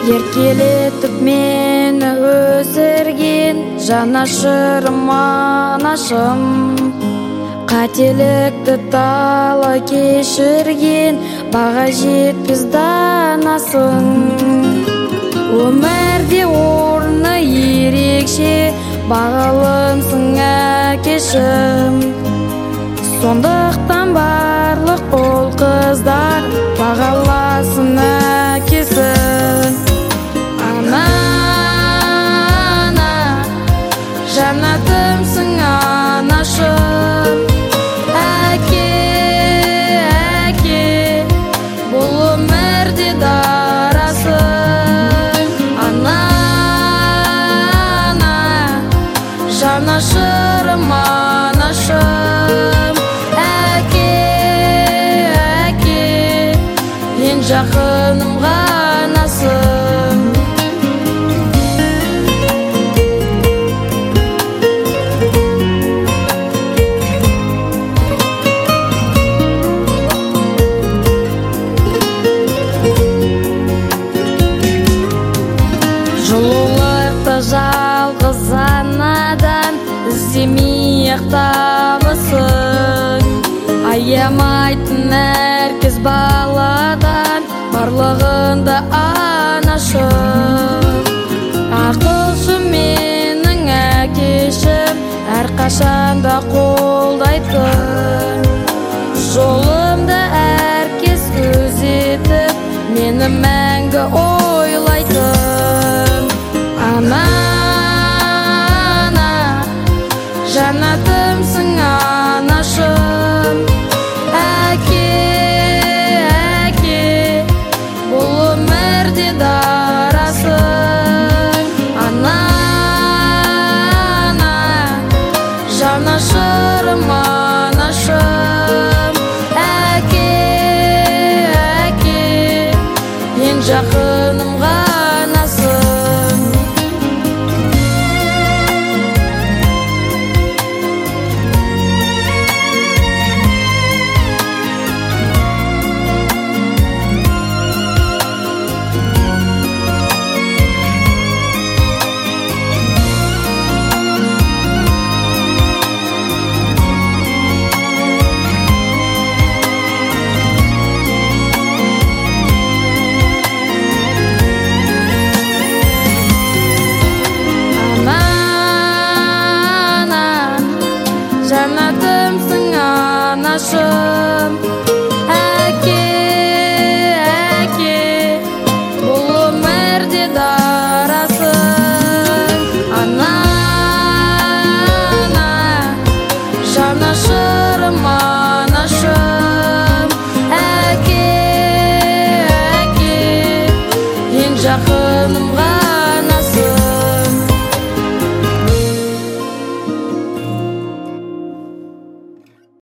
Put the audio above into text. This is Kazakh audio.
еркелетіп мені өсірген жанашырым анашым, қателікті талай кешірген баға жетпес данасың. Өмірде орны ерекше бағалымсың әкешім, сондықтан барлық ол қыздар бағаласын әкесін. Ана, жаннатымсың анашым, әке, бұл өмірде дарасың. Ана, жанашырым анашым, ең жақыным ғанасың. Жылулықты жалғыз анадан іздемей-ақ табысың. Аямайтын әркез баладан барлығында анашым. Ақылшы менің әкешім, әрқашанда қолдайтын. Жолымда әркез күзетіп, мені мәңгі ойлайтын. Ана, жаннатымсың анашым, бұл өмірде дарасың. Ана, жанашырым анашым, ең жақыным ғанасың. Жаннатымсың анашым,